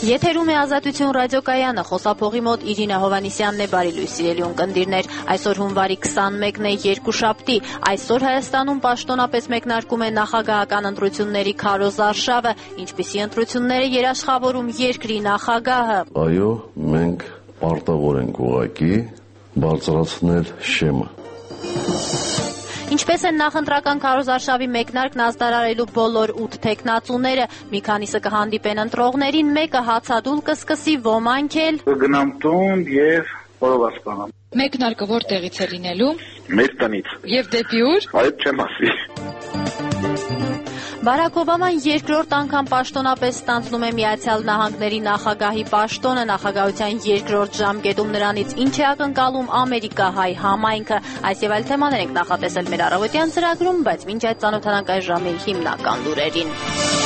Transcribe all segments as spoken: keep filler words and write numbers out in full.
Եթերում է Ազատություն ռադիոկայանը, խոսափողի մոտ Իրինա Հովանիսյանն է, բարի լույս սիրելի ունկնդիրներ։ Այսօր հունվարի քսանմեկն է, երկուշաբթի։ Այսօր Հայաստանում պաշտոնապես մեկնարկում է նախագահական ընտրությունների քարոզարշավը, ինչպիսի ընտրություններ է երաշխավորում երկրի նախագահը։ Այո, մենք պարտավոր ենք ուղղակի բարձրացնել շեմը։ Ինչպես են նախընտրական քարոզարշավի մեկնարկն ազդարարելու բոլոր ութ թեկնածուները, մի քանիսը կհանդիպեն ընտրողներին, մեկը հացադուլ կսկսի, ոմանք էլ կգնամ տուն եւ օրով ասպանամ։ Մեկնարկը որտեղից է լինելու։ Մեր տնից։ Եվ դեպի ուր։ Այդ չեմ ասի։ Բարակ Օբաման երկրորդ անգամ պաշտոնապես ստանձնում է Միացյալ Նահանգների նախագահի պաշտոնը, նախագահության երկրորդ ժամկետում նրանից ինչ է ակնկալում ամերիկահայ համայնքը։ Այս եւ այլ թեմաներ ենք նախատեսել մեր առավոտյան ծրագրում, բայց մինչ այդ ծանոթանանք այս ժամի հիմնական լուրերին։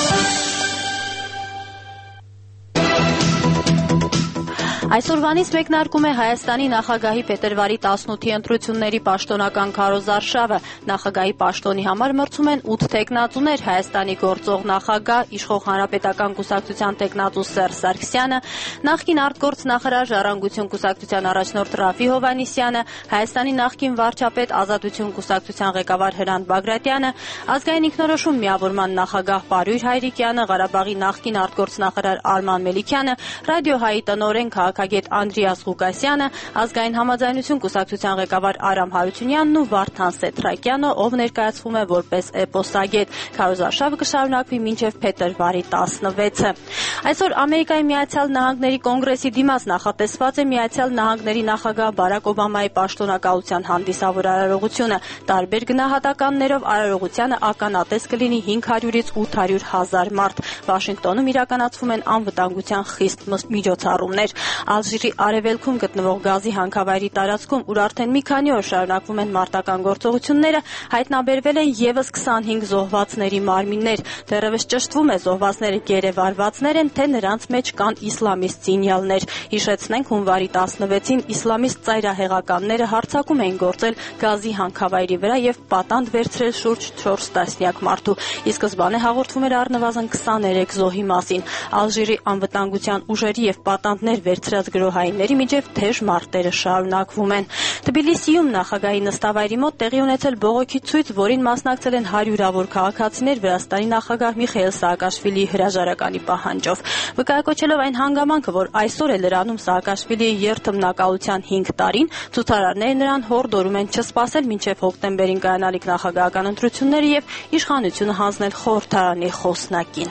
Այսօրվանից մեկնարկում է Հայաստանի նախագահի փետրվարի տասնութի ընտրությունների պաշտոնական քարոզարշավը։ Նախագահի պաշտոնի համար մրցում են ութ թեկնածուներ՝ Հայաստանի գործող նախագահ, իշխող Հանրապետական կուսակցության տեխնատու Սերժ Սարգսյանը, նախկին արտգործնախարար Ժառանգություն կուսակցության առաջնորդ Ռաֆի Հովանիսյանը, Հայաստանի նախկին վարչապետ Ազատություն կուսակցության ղեկավար Հրանտ Բագրատյանը, Ազգային ինքնորոշում միավորման նախագահ Պարույր Հայրիկյանը, Ղարաբաղի նախկին արտգործնախարար Արման Մելիքյանը, Ռադիոհայի տնօրեն քաղաքագետ Անդրեաս Ղուկասյանը, Ազգային համաձայնություն կուսակցության ղեկավար Արամ Հարությունյանն ու Վարդան Սեթրակյանը, ով ներկայացվում է որպես էպոսագետ։ Քարոզարշավը կշարունակվի մինչև փետրվարի տասնվեցը։ Այսօր Ամերիկայի Միացյալ Նահանգների կոնգրեսի դիմաց նախատեսված է Միացյալ Նահանգների նախագահ Բարակ Օբամայի պաշտոնակալության հանդիսավոր արարողությունը։ Տարբեր գնահատականներով արարողությանը ականատես կլինի հինգ հարյուրից ութ հարյուր հազար մարդ։ Վաշինգտոնում իրականացվում են անվտանգության խիստ միջոցառումներ։ Ալժիրի արևելքում գտնվող գազի հանքավայրի տարածքում, ուր արդեն մի քանի օր շարունակվում են մարտական գործողությունները, հայտնաբերվել են ևս քսանհինգ զոհվածների մարմիններ։ Դեռևս ճշտվում է զոհվածները գերեվարվածներ են, թե նրանց մեջ կան իսլամիստ զինյալներ։ Հիշեցնենք, հունվարի տասնվեցին իսլամիստ ծայրահեղականները հարձակում էին գործել գազի հանքավայրի վրա եւ պատանդ վերցրել շուրջ չորս տասնյակ մարդու։ Ի սկզբանե հաղորդվում էր առնվազն քսաներեք զոհի մասին։ Ալժիրի անվտանգության ուժերի եւ պատանդներ վերցրած գրոհայինների միջև թեժ մարտերը շարունակվում են։ Թբիլիսիում նախագահի նստավայրի մոտ տեղի ունեցել բողոքի ցույց, որին մասնակցել են հարյուրավոր քաղաքացիներ Վրաստանի նախագահ Միխայիլ Սաակաշվիլիի հրաժարականի պահանջով։ Վկայակոչելով այն հանգամանքը, որ այսօր է լրանում Սաակաշվիլիի երթմնակալության հինգ տարին, ցուցարարները նրան հորդորում են չսպասել մինչև հոկտեմբերին կայանալիք նախագահական ընտրությունները եւ իշխանությունը հանձնել խորհրդարանի խոսնակին։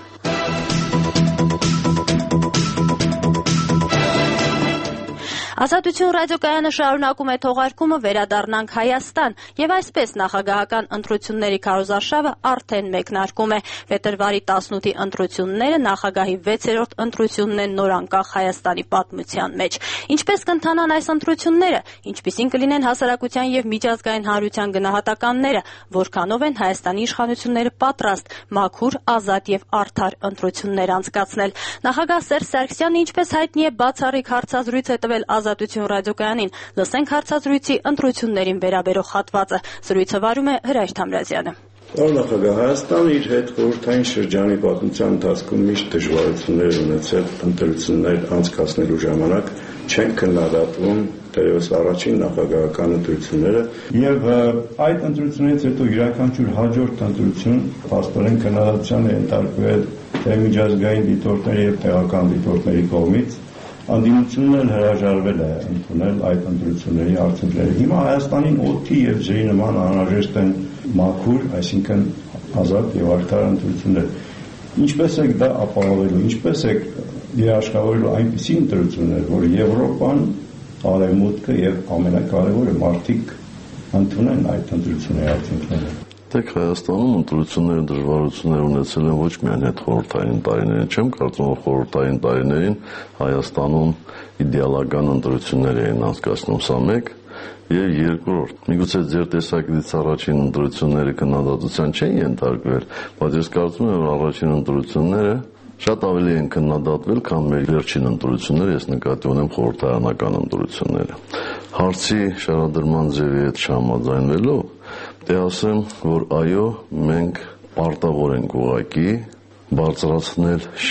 Ազատություն ռադիոկայանը շարունակում է թողարկումը, վերադառնանք Հայաստան, եւ այսպես նախագահական ընտրությունների քարոզարշավը արդեն մեկնարկում է։ Փետրվարի տասնութի ընտրությունները նախագահի վեցերորդ ընտրությունն են նորանկախ Հայաստանի պատմության մեջ։ Ինչպես կընթանան այս ընտրությունները, ինչպիսին կլինեն հասարակության եւ միջազգային հանրության գնահատականները, որքանով են Հայաստանի իշխանությունները պատրաստ մաքուր, ազատ եւ արդար ընտրություններ անցկացնել։ Նախագահ Սերժ Սարգսյանը, ինչպես հայտնի է, բացառիկ հարցազրույց է տվել Ազատություն ռադիոկայանին։ Լսենք հարցազրույցի ընտրություններին վերաբերող հատվածը։ Զրույցը վարում է Հրայր Թամրազյանը։ Պարոն նախագահ, Հայաստանը իր հետ խորհրդային շրջանի պատմության ընթացքում միշտ դժվարություններ ունեցել ընտրություններ անցկացնելու ժամանակ, չեն քննադատվում դերևս առաջին նախագահական ընտրությունները եւ այդ ընտրություններից հետո յուրաքանչյուր հաջորդ ընտրություն փաստորեն քննադատության է ենթարկվել թե միջազգային դիտորդների եւ տեղական դիտորդների կողմից։ Անդիմությունն հրաժարվել է ընդունել այդ ընտրությունների արդյունքները։ Հիմա Հայաստանին օդի եւ ջրի նման անհրաժեշտ են մաքուր, այսինքն ազատ եւ արդար ընտրություններ։ Ինչպես է դա ապահովելու, ինչպես է երաշխավորելու այնպիսի ընտրություններ, որ Եվրոպան, Արևմուտքը եւ ամենակարևորը մարդիկ ընդունեն այդ ընտրությունների արդյունքները։ Դեք Հայաստանում ընտրությունները դժվարություններ ունեցել են ոչ միայն հետ խորհրդային տարիներին, չեմ կարծում, որ խորհրդային տարիներին Հայաստանում իդեալական ընտրություններ էին անցկացնում, սա մեկ, եւ երկրորդ, միգուցե ձեր տեսակետից առաջին ընտրությունները քննադատության չեն ենթարկվել, բայց ես կարծում եմ, որ առաջին ընտրությունները շատ ավելի են քննադատվել, քան մեր վերջին ընտրությունները, ես նկատի ունեմ խորհրդարանական ընտրությունները։ Հարցի շարադրման ձևի հետ չհամաձայնվելով, դե ասեմ, որ այո, մենք պարտավոր ենք ուղղակի բարձրացնել շեմը։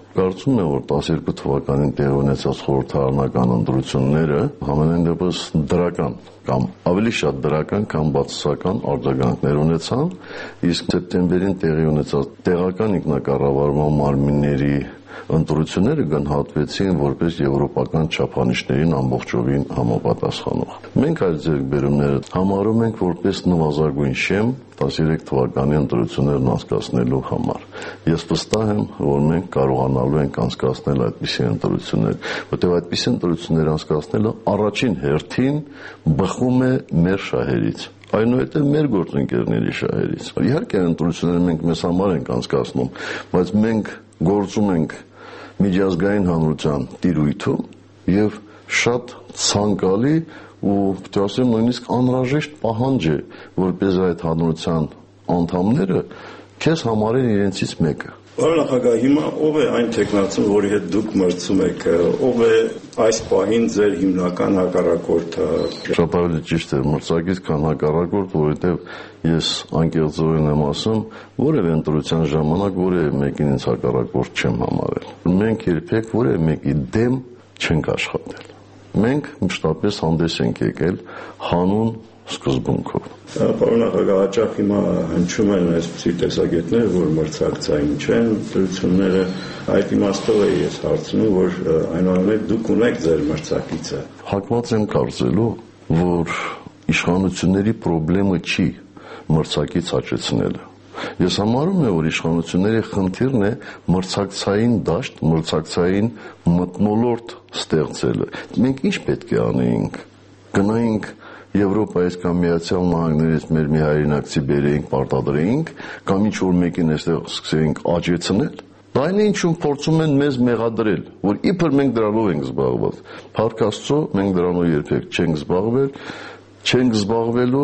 Կարծում եմ, որ տասներկու թվականին տեղի ունեցած խորհրդարանական ընտրությունները համենայն դեպս դրական կամ ավելի շատ դրական կամ բացասական արձագանքներ ունեցան, իսկ սեպտեմբերին տեղի ունեցած տեղական ինքնակառավարման մարմինների ընտրությունները գնահատվեցին որպես եվրոպական չափանիշներին ամբողջովին համապատասխանող։ Մենք այս ձեռքբերումները համարում ենք որպես նվազագույն շեմ տասներեք թվականի ընտրություններն անցկացնելու համար։ Ես վստահ եմ, որ մենք կարողանալու ենք անցկացնել այդպիսի ընտրություններ, որտեղ այդպիսի ընտրություններ անցկացնելը առաջին հերթին բխում է մեր շահերից, այնուհետև մեր գործընկերների շահերից։ Իհարկե ընտրությունները մենք մեզ համար ենք անցկացնում, բայց մենք գործում ենք միջազգային հանրության տիրույթում եւ շատ ցանկալի ու պետք է ասեմ նույնիսկ անհրաժեշտ պահանջ է, որպես այդ հանրության անդամները քեզ համարեն իրենցից մեկը։ Պարոն նախագահ, հիմա ով է այն տեխնացուն, որի հետ դուք մրցում եք, ով է այս պահին ձեր հիմնական հակառակորդը։ Շատ ավելի ճիշտ է, մրցակից քան հակառակորդ, որովհետև ես անկեղծորեն եմ ասում, որևէ ընտրության ժամանակ որևէ մեկին ինձ հակառակորդ չեմ համարել։ Մենք երբեք որևէ մեկի դեմ չենք աշխատել։ Մենք մշտապես հանդես ենք եկել հանուն սկզբունքով։ Պարոն նախագահ, հաճախ հիմա հնչում են այսպիսի տեսակետներ, որ մրցակցային չեն ընտրությունները, այդ իմաստով է ես հարցնում, որ այնուամենայնիվ դուք ունեք ձեր մրցակիցը։ Հակված եմ կարծելու, որ իշխանությունների խնդիրը չի մրցակից աճեցնելը։ Ես համարում եմ, որ իշխանությունների խնդիրն է մրցակցային դաշտ, մրցակցային մթնոլորտ ստեղծելը։ Մենք ինչ պետք է անեինք։ Գնայինք Եվրոպայից կամ Միացյալ Նահանգներից մեր մի հայրենակցի բերեինք, պարտադրեինք, կամ ինչ-որ մեկին այստեղ սկսեինք աճեցնել։ Դա այն է, ինչում փորձում են մեզ մեղադրել, որ իբր մենք դրանով ենք զբաղված։ Փառք Աստծո, մենք դրանով երբեք չենք զբաղվել, չենք զբաղվելու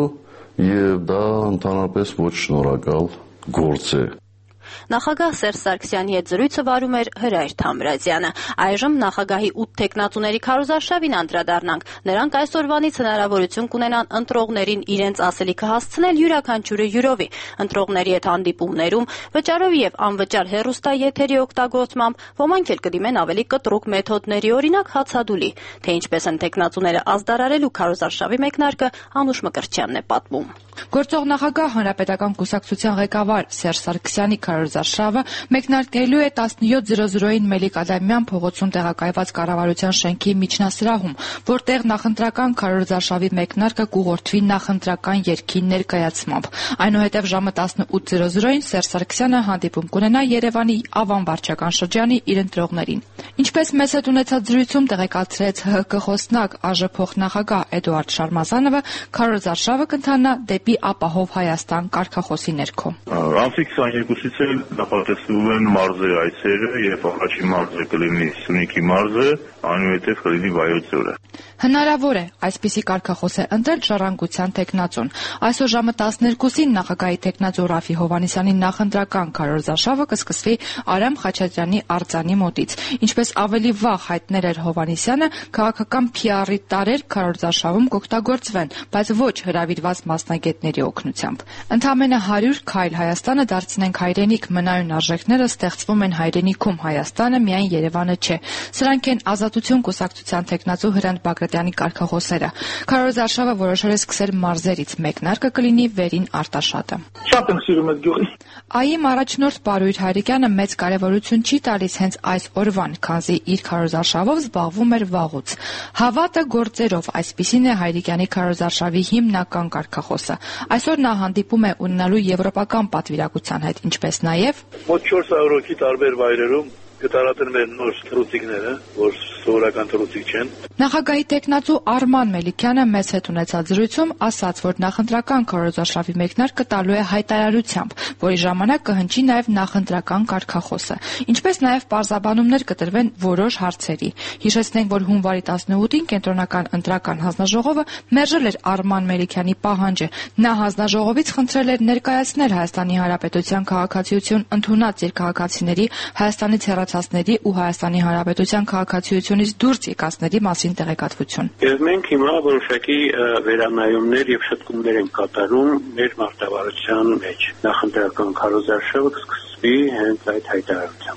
եւ դա ընդհանրապես ոչ շնորհակալ գործ է։ Նախագահ Սերժ Սարգսյանի հետ զրույցը վարում էր Հրայր Թամրազյանը։ Այժմ նախագահի ութ տեխնատուների քարոզարշավին անդրադառնանք։ Նրանք այսօրվանից հնարավորություն կունենան ընտրողներին իրենց ասելիքը հասցնել յուրաքանչյուրը յուրովի։ Ընտրողների հետ հանդիպումներում, վճարով եւ անվճար հեռուստաեթերի օգտագործմամբ, ոմանք էլ կդիմեն ավելի կտրուկ մեթոդների, օրինակ հացադուլի։ Թե ինչպես են տեխնատուները ազդարարելու քարոզարշավի մեկնարկը, Անուշ Մկրտչյանն է պատմում։ Գործող նախագահ Հանրապետական կուսակցության ղեկավար Սերժ Սարգսյանի քարոզարշավը մեկնարկելու է տասնյոթ զրո զրոյին Մելիք Ադամյան փողոցում տեղակայված կառավարության շենքի միջնասրահում, որտեղ նախընտրական քարոզարշավի մեկնարկը կուղղորդվի նախընտրական երգի ներկայացմամբ։ Այնուհետև ժամը տասնութ զրո զրոյին Սերժ Սարգսյանը հանդիպում կունենա Երևանի Ավան վարչական շրջանի իր ընտրողներին։ Ինչպես մեծ հետ ունեցած զրույցում տեղեկացրեց ՀՀԿ խոսնակ ԱԺ փոխնախագահ Էդուարդ Շարմազանովը, քարոզարշավը կընթանա դեպի ապահով Հայաստան կարգախոսի ներքո։ Ամսի քսաներկուսից էլ նախատեսվում են մարզերի այցերը, եւ առաջին մարզը կլինի Սյունիքի մարզը, այնուհետև կլինի Վայոց ձորը։ Հնարավոր է այսպիսի կարգախոս է ընտրել Ժառանգության տեխնացուն։ Այսօր ժամը տասներկուսին նախագահի տեխնացու Ռաֆի Հովհաննիսյանի նախընտրական քարոզարշավը կսկսվի Արամ Խաչատրյանի արձանի մոտից։ Ինչպես ավելի վաղ հայտնել էր Հովհաննիսյանը, քաղաքական փի արի տարեր քարոզարշավում կօգտագործվեն, բայց ոչ հրավիրված մասնագետների օգնությամբ։ Ընդամենը հարյուր քայլ Հայաստանը դարձնենք հայրենիք մնայուն արժեքները ստեղծվում են հայրենիքում, Հայաստանը միայն Երևանը չէ։ Սրանք են Ազատություն կուսակցության տեխնացու Հրանտ Բագրատյանի կարգախոսները։ Քարոզարշավը որոշել է սկսել մարզերից, մեկնարկը կլինի Վերին Արտաշատը։ Շատ եմ սիրում այդ գյուղի։ ԱԻ-ի առաջնորդ Պարույր Հայրիկյանը մեծ կարևորություն չի տալիս հենց այս օրվան, քանզի իր քարոզարշավով զբաղվում էր վաղուց։ Հավատը գործերով, այսպիսին է Հայրիկյանի քարոզարշավի հիմնական կարգախոսը։ Այսօր նա հանդիպում է ունենալու եվրոպական պատվիրակության հետ, ինչպես նաև մոտ չորս հարյուր հոգի տարբեր վայրերում կտարածեն մեր նոր թռուցիկները, որ սովորական թռուցիկ չեն։ Նախագահի տեխնացու Արման Մելիքյանը մեծ հետ ունեցած զրույցում ասաց, որ նախընտրական քարոզարշավի մեկնարկը տալու է հայտարարությամբ, որի ժամանակ կհնչի նաև նախընտրական կարգախոսը, ինչպես նաև պարզաբանումներ կտրվեն որոշ հարցերի։ Հիշեցնենք, որ հունվարի տասնութին կենտրոնական ընտրական հանձնաժողովը մերժել էր Արման Մելիքյանի պահանջը։ Նա հանձնաժողովից խնդրել էր ներկայացնել Հայաստանի Հանրապետության քաղաքացիություն ընդունած երկհաղաքացիների, Հայաստանից հեռացածների ու Հայաստանի Հանրապետության քաղաքացիությունից դուրս եկածների մասին տեղեկատվություն։ Եվ մենք հիմա որոշակի վերանայումներ եւ շտկումներ ենք կատարում մեր մարտավարության մեջ։ Նախընտրական քարոզարշավը կսկսվի հենց այդ հայտարարությամբ։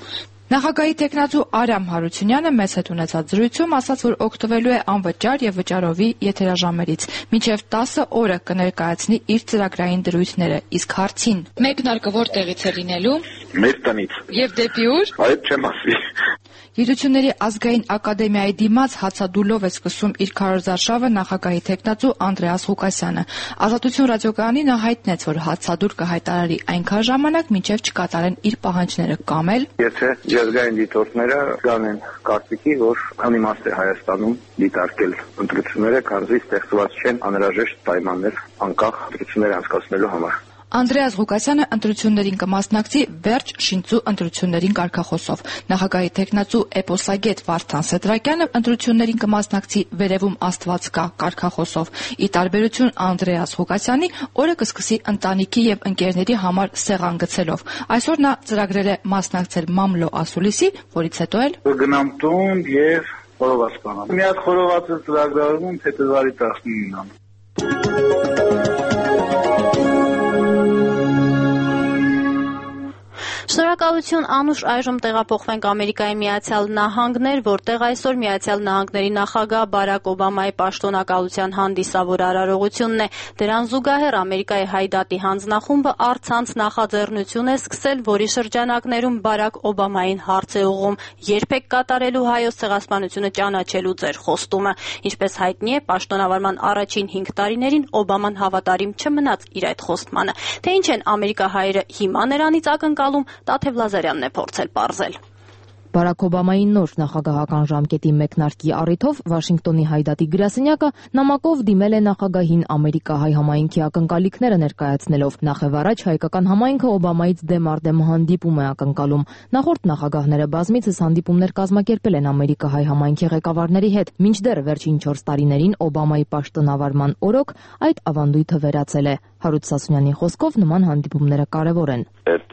Նախագահի տեխնացու Արամ Հարությունյանը մեծ հետ ունեցած զրույցում ասաց, որ օգտվելու է անվճար եւ վճարովի եթերաժամերից։ Մինչեւ տասը օրը կներկայացնի իր ծրագրային դրույթները, իսկ հարցին մեկնարկը որտեղից է լինելու։ Մեր տնից։ Եվ դեպի ուր։ Այդ չեմ ասի։ Գիտությունների ազգային ակադեմիայի դիմաց հացադուլով է սկսում իր քարոզարշավը նախագահի տեխնացու Անդրեաս Ղուկասյանը։ Ազատություն ռադիոկայանի նա հայտնեց, որ հացադուլ կհայտարարի այնքան ժամանակ, մինչև չկատարեն իր պահանջները կամ էլ եթե ազգային դիտորդները կանեն կարծիքի, որ անիմաստ է Հայաստանում դիտարկել ընտրությունները, քանզի ստեղծված չեն անհրաժեշտ պայմաններ անկախ ընտրություններ անցկացնելու համար։ Անդրեաս Ղուկասյանը ընտրություններին կմասնակցի վերջ շինծու ընտրություններին կարգախոսով։ Նախագահի տեխնացու էպոսագետ Վարդան Սեդրակյանը ընտրություններին կմասնակցի վերևում Աստված կա կարգախոսով։ Ի տարբերություն Անդրեաս Ղուկասյանի, օրը կսկսի ընտանիքի եւ ընկերների համար սեղան գցելով։ Այսօր նա ծրագրել է մասնակցել Մամլո ասուլիսի, որից հետո էլ կգնամ տուն եւ խորոված կանամ։ Մի հատ խորոված է ծրագրարվում փետրվարի տասնինին։ Շնորհակալություն Անուշ, այժմ տեղափոխվենք Ամերիկայի Միացյալ Նահանգներ, որտեղ այսօր Միացյալ Նահանգների նախագահ Բարակ Օբամայի պաշտոնակալության հանդիսավոր արարողությունն է։ Դրան զուգահեռ Ամերիկայի Հայդատի հանձնախումբը առցանց նախաձեռնություն է սկսել, որի շրջանակներում Բարակ Օբամային հարց է ուղղում՝ երբեք կատարելու հայոց ցեղասպանությունը ճանաչելու ձեր խոստումը։ Ինչպես հայտնի է, պաշտոնավարման առաջին հինգ տարիներին Օբաման հավատարիմ չմնաց իր այդ խոստմանը։ Թե ինչ են ամերիկահայերը հիմա նրանից ակնկալում, Տաթև Լազարյանն է փորձել պարզել։ Բարակ Օբամայի նոր նախագահական ժամկետի մեկնարկի առիթով Վաշինգտոնի Հայդատի գրասենյակը նամակով դիմել է նախագահին ամերիկահայ համայնքի ակնկալիքները ներկայացնելով։ Նախևառաջ հայկական համայնքը Օբամայից դեմ առ դեմ հանդիպում է ակնկալում։ Նախորդ նախագահները բազմիցս հանդիպումներ կազմակերպել են ամերիկահայ համայնքի ղեկավարների հետ, մինչդեռ վերջին չորս տարիներին Օբամայի պաշտոնավարման օրոք այդ ավանդույթը վերացել է։ Հարութ Սասունյանի խոսքով նման հանդիպումները կարևոր են։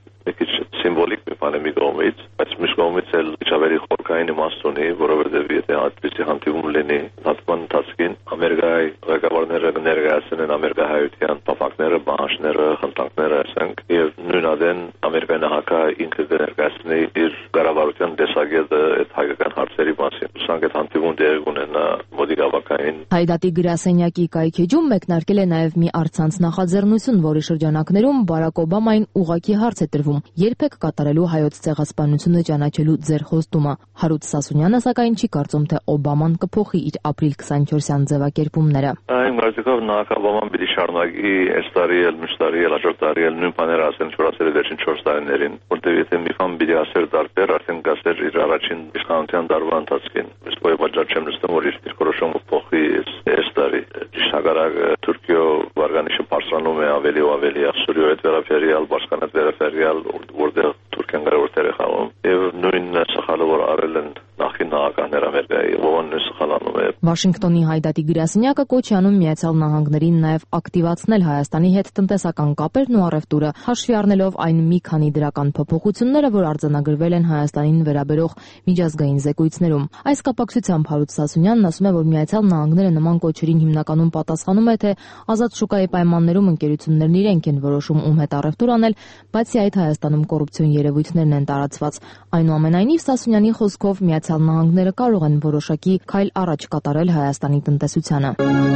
Սիմվոլիկ մի բան է մի կողմից, բայց մյուս կողմից էլ ավելի խորքային իմաստ ունի, որովհետև եթե այդպիսի հանդիպում լինի, հանդիպման ընթացքին Ամերիկայի ղեկավարները կներկայացնեն ամերիկահայության տապակները, բանջները, խնդրանքները, ասենք, եւ նույնադեն Ամերիկայի նախագահը ինքը կներկայացնի իր կառավարության տեսակետը այդ հայկական հարցերի մասին։ Ուսանք այդ հանդիպում տեղի կունենա մոտիկ ավակային։ Հայդատի գրասենյակի կայքեջում մեկնարկել է նաև մի առցանց նախաձեռնություն, որի շրջանակներում Բարակ Օբամային ուղղակի հարց է տրվում. երբեք կատարելու հայոց ցեղասպանությունը ճանաչելու ձեր խոստումը։ Հարութ Սասունյանը սակայն չի կարծում, թե Օբաման կփոխի իր ապրիլ քսանչորսյան ձևակերպումները։ Այն գործիքով նախագահ Օբաման պիտի շարունակի այս տարի էլ, մյուս տարի էլ, հաջորդ տարի էլ նույն բաները ասել, ինչ որ ասել է վերջին չորս տարիներին, որտեղ եթե մի բան պիտի ասեր դարձեր, արդեն կասեր իր առաջին իշխանության տարվա ընթացքին։ Իսկ ոյ պատճառ չեմ նստում, որ իր որոշումը փոխի այս տարի։ Ճիշտակարակ Թուրքիո վարկանիշը բարձրանում է ավելի ու ավելի, Սուրիայի հետ վերաբերյալ, Բաշկանատ վերաբերյալ, որտեղ Թուրքիան կարող է խաղում, եւ նույն սխալը որ արել են նախին նախագահները Ամերիկայի, ովն սխալանում է։ Վաշինգտոնի Հայդատի գրասենյակը կոչ է անում Միացյալ Նահանգներին նաև ակտիվացնել Հայաստանի հետ տնտեսական կապերն ու առևտուրը, հաշվի առնելով այն մի քանի դրական փոփոխությունները, որ արձանագրվել են Հայաստանին վերաբերող միջազգային զեկույցներում։ Այս կապակցությամբ Հարութ Սասունյանն ասում է, որ Միացյալ Նահանգները նման կոչերին հիմնականում պատասխանում է, թե ազատ շուկայի պայմաններում ընկերություններն իրենք են որոշում ում հետ առևտուր անել, բացի այդ Հայաստանում կոռուպցիոն երևույթներն են տարածված։ Այնուամենայնիվ Սասունյանի խոսքով Միացյալ Նահանգները կարող են որոշակի քայլ առաջ կատարել Հայաստանի տնտեսությանը։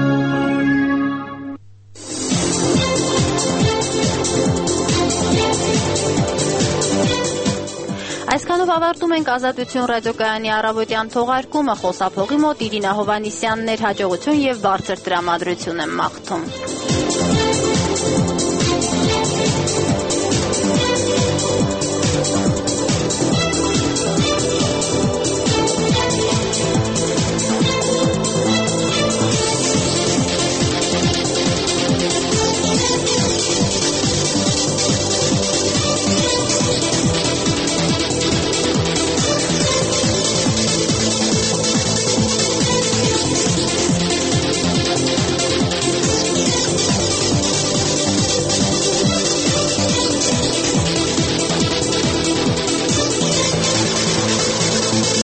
Այսքանով ավարտում ենք Ազատություն ռադիոկայանի առավոտյան թողարկումը։ Խոսափողի մոտ Իրինա Հովանիսյանն էր, հաջողություն եւ բարձր տրամադրություն եմ մաղթում։